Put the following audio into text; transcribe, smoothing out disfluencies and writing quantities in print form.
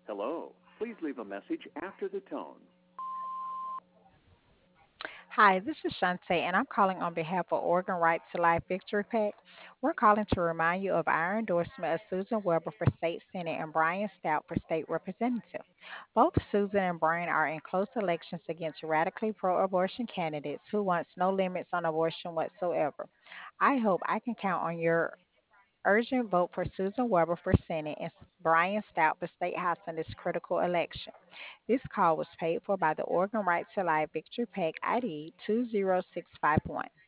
Hello. Please leave a message after the tone. Hi, this is Shantae, and I'm calling on behalf of Oregon Right to Life Victory PAC. We're calling to remind you of our endorsement of Susan Weber for State Senate and Brian Stout for State Representative. Both Susan and Brian are in close elections against radically pro abortion candidates who wants no limits on abortion whatsoever. I hope I can count on your urgent vote for Susan Weber for Senate and Brian Stout for State House in this critical election. This call was paid for by the Oregon Right to Life Victory PAC ID 20651.